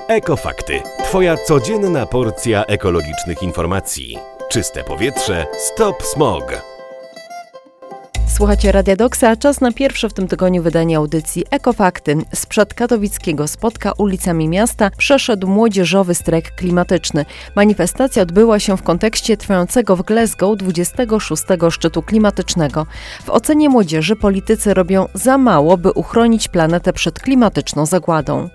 Ekofakty. Twoja codzienna porcja ekologicznych informacji. Czyste powietrze, stop smog. Słuchacie Radia Doksa, a czas na pierwsze w tym tygodniu wydanie audycji Ekofakty. Sprzed katowickiego spotka ulicami miasta przeszedł młodzieżowy strajk klimatyczny. Manifestacja odbyła się w kontekście trwającego w Glasgow 26. szczytu klimatycznego. W ocenie młodzieży politycy robią za mało, by uchronić planetę przed klimatyczną zagładą.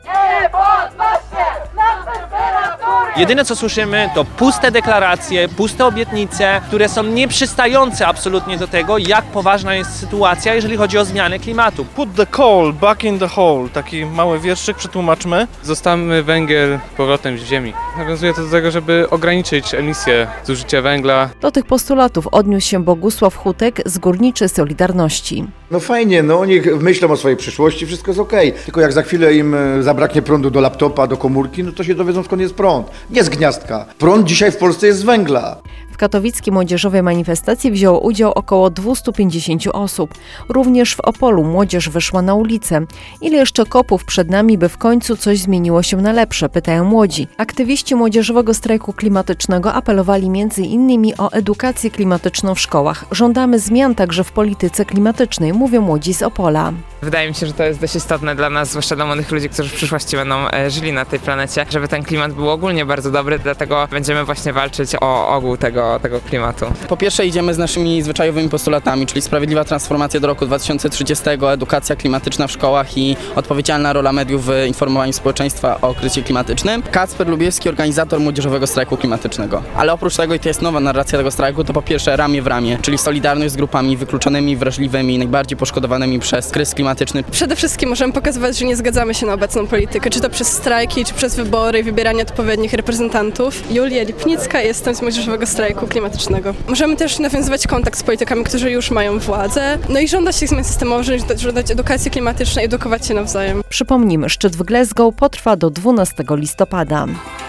Jedyne co słyszymy to puste deklaracje, puste obietnice, które są nieprzystające absolutnie do tego, jak poważna jest sytuacja, jeżeli chodzi o zmianę klimatu. Put the coal back in the hole. Taki mały wierszyk, przetłumaczmy. Zostawmy węgiel powrotem z ziemi. Nawiązuje to do tego, żeby ograniczyć emisję zużycia węgla. Do tych postulatów odniósł się Bogusław Hutek z Górniczej Solidarności. No fajnie, oni myślą o swojej przyszłości, wszystko jest okej. Tylko jak za chwilę im zabraknie prądu do laptopa, do komórki, no to się dowiedzą, skąd jest prąd. Nie z gniazdka. Prąd dzisiaj w Polsce jest z węgla. W katowickiej młodzieżowej manifestacji wzięło udział około 250 osób. Również w Opolu młodzież wyszła na ulicę. Ile jeszcze kopów przed nami, by w końcu coś zmieniło się na lepsze, pytają młodzi. Aktywiści młodzieżowego strajku klimatycznego apelowali m.in. o edukację klimatyczną w szkołach. Żądamy zmian także w polityce klimatycznej, mówią młodzi z Opola. Wydaje mi się, że to jest dość istotne dla nas, zwłaszcza dla młodych ludzi, którzy w przyszłości będą żyli na tej planecie, żeby ten klimat był ogólnie bardzo dobry, dlatego będziemy właśnie walczyć o ogół tego klimatu. Po pierwsze idziemy z naszymi zwyczajowymi postulatami, czyli sprawiedliwa transformacja do roku 2030, edukacja klimatyczna w szkołach i odpowiedzialna rola mediów w informowaniu społeczeństwa o kryzysie klimatycznym. Kacper Lubiewski, organizator młodzieżowego strajku klimatycznego. Ale oprócz tego, i to jest nowa narracja tego strajku, to po pierwsze ramię w ramię, czyli solidarność z grupami wykluczonymi, wrażliwymi, najbardziej poszkodowanymi przez kryzys klimatyczny. Przede wszystkim możemy pokazywać, że nie zgadzamy się na obecną politykę, czy to przez strajki, czy przez wybory i wybieranie odpowiednich reprezentantów. Julia Lipnicka, jestem z młodzieżowego strajku klimatycznego. Możemy też nawiązywać kontakt z politykami, którzy już mają władzę, no i żądać tych zmian systemowych, żądać edukacji klimatycznej, edukować się nawzajem. Przypomnijmy, szczyt w Glasgow potrwa do 12 listopada.